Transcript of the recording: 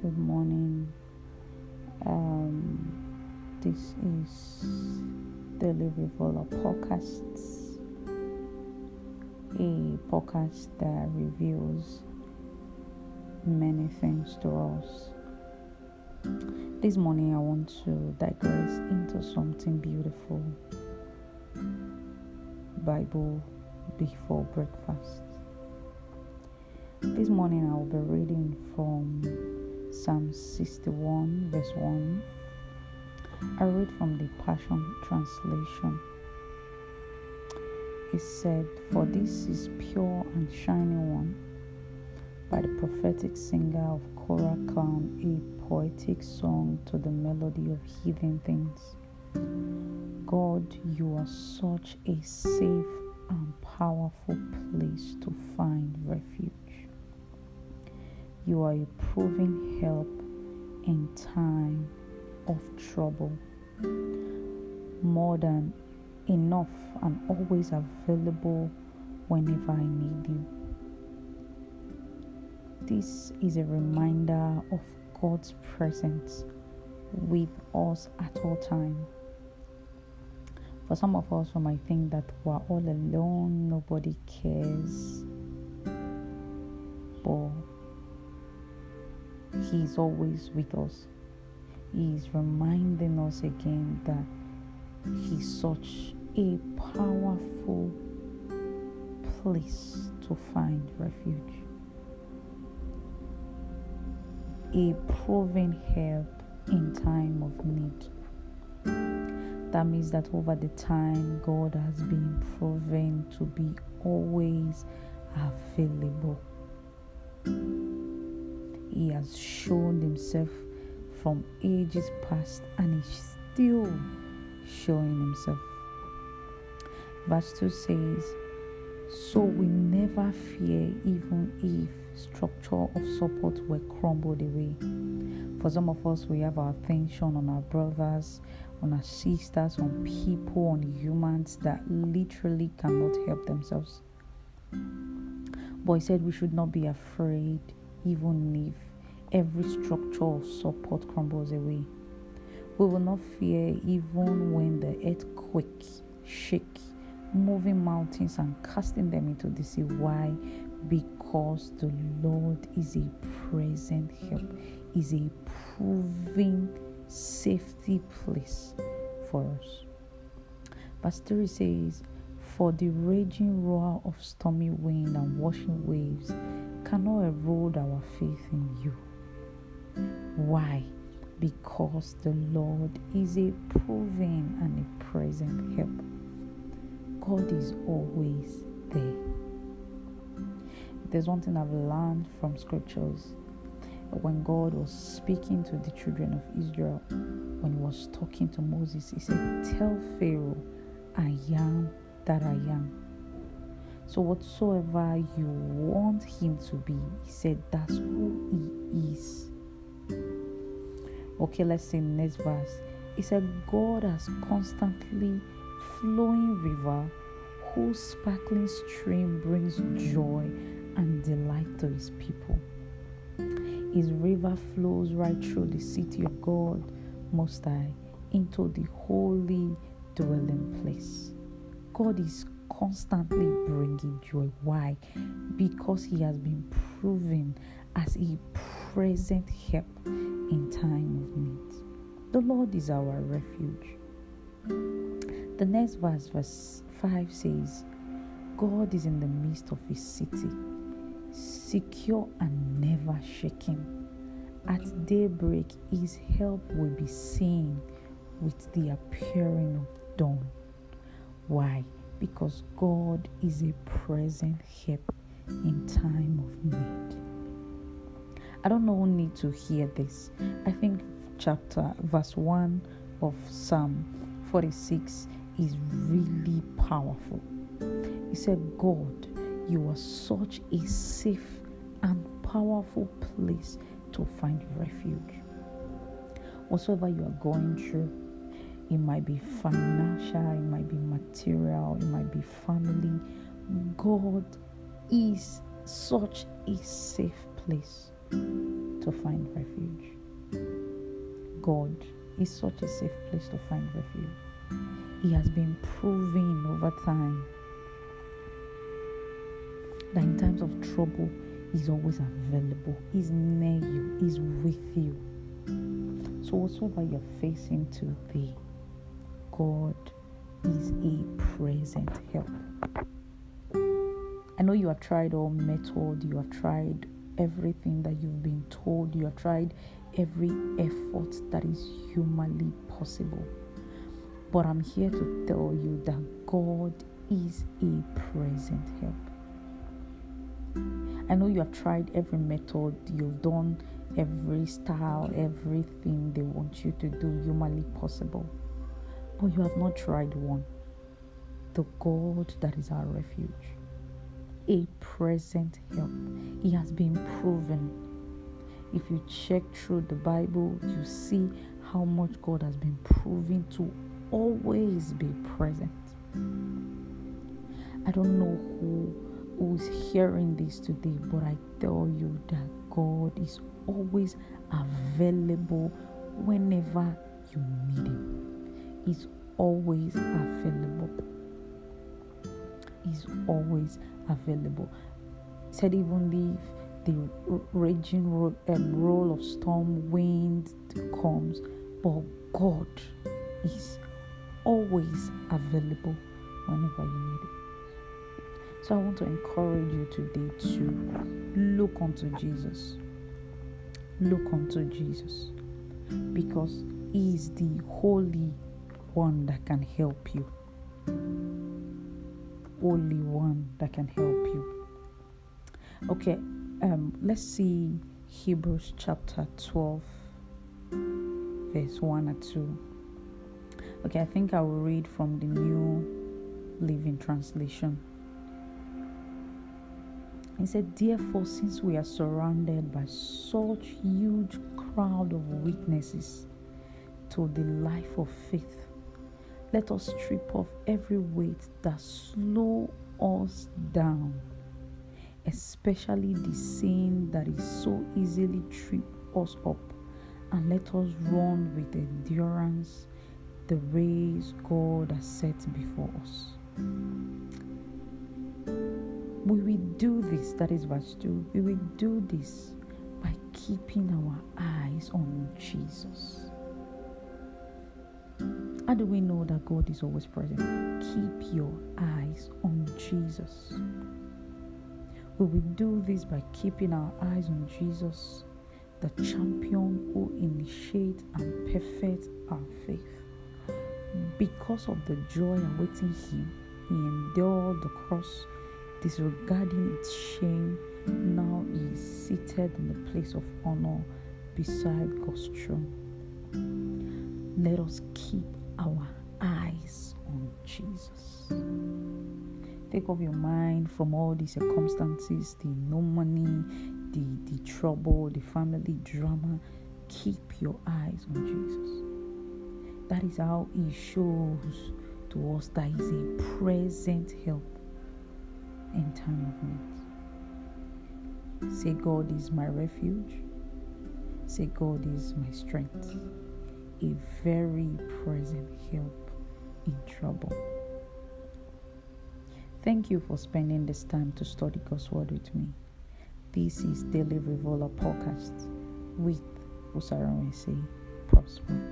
Good morning. This is Daily Revola Podcasts, a podcast that reveals many things to us. This morning, I want to digress into something beautiful. Bible before breakfast. This morning, I will be reading from Psalm 61, verse 1. I read from the Passion Translation. It said, "For this is pure and shining one, by the prophetic singer of Korah crown, a poetic song to the melody of heathen things. God, you are such a safe and powerful place to find refuge. You are a proving help in time of trouble, more than enough and always available whenever I need you." This is a reminder of God's presence with us at all times. For some of us who might think that we're all alone, nobody cares, but He's always with us. He's reminding us again that He's such a powerful place to find refuge, a proven help in time of need. That means that over the time, God has been proven to be always available. He has shown Himself from ages past, and He's still showing Himself. Verse 2 says, "So we never fear even if structure of support were crumbled away." For some of us, we have our attention on our brothers, on our sisters, on people, on humans that literally cannot help themselves. But He said we should not be afraid even if every structure of support crumbles away. We will not fear even when the earthquake shake, moving mountains and casting them into the sea. Why? Because the Lord is a present help, is a proven safety place for us. Verse 3 says, "For the raging roar of stormy wind and washing waves cannot erode our faith in you." Why? Because the Lord is a proven and a present help. God is always there. There's one thing I've learned from scriptures. When God was speaking to the children of Israel, when He was talking to Moses, He said, "Tell Pharaoh, I am that I am." So whatsoever you want Him to be, He said, that's who He is. Okay, let's see next verse. He said, "God has constantly flowing river, whose sparkling stream brings joy and delight to His people. His river flows right through the city of God Most High into the holy dwelling place." God is constantly bringing joy. Why? Because He has been proven as a present help in time of need. The Lord is our refuge. The next verse 5 says, "God is in the midst of His city, secure and never shaken. At daybreak, His help will be seen with the appearing of dawn." Why? Because God is a present help in time of need. I don't know who need to hear this. I think verse 1 of Psalm 46 is really powerful. He said, "God, you are such a safe and powerful place to find refuge." Whatsoever you are going through, it might be financial, it might be material, it might be family, God is such a safe place. to find refuge. God is such a safe place to find refuge. He has been proving over time that in times of trouble, He's always available. He's near you. He's with you. So whatsoever you're facing today, God is a present help. I know you have tried all method. You have tried everything that you've been told. You have tried every effort that is humanly possible. But I'm here to tell you that God is a present help. I know you have tried every method, you've done every style, everything they want you to do humanly possible. But you have not tried one. The God that is our refuge. A present help. He has been proven. If you check through the Bible, you see how much God has been proving to always be present. I don't know who's hearing this today, but I tell you that God is always available whenever you need Him. He's always available. He's always available. He said even if the raging roll of storm wind comes, but God is always available whenever you need it. So I want to encourage you today to look unto Jesus. Look unto Jesus. Because He is the Holy One that can help you. Holy One that can help you. Okay, let's see Hebrews chapter 12, verse 1 and 2. Okay, I think I will read from the New Living Translation. He said, therefore, since we are surrounded by such huge crowd of witnesses to the life of faith, let us strip off every weight that slows us down, especially the sin that is so easily trip us up, and let us run with endurance the race God has set before us. We will do this, that is verse 2. We will do this by keeping our eyes on Jesus. How do we know that God is always present? Keep your eyes on Jesus. We will do this by keeping our eyes on Jesus, the champion who initiates and perfects our faith. Because of the joy awaiting Him, He endured the cross, disregarding its shame. Now He is seated in the place of honor beside God's throne. Let us keep our eyes on Jesus. Take off your mind from all the circumstances, the no money, the trouble, the family drama. Keep your eyes on Jesus. That is how He shows to us that He is a present help in time of need. Say, God is my refuge. Say, God is my strength. A very present help in trouble. Thank you for spending this time to study God's Word with me. This is Daily Revoler Podcast with Osaronwese Prosper.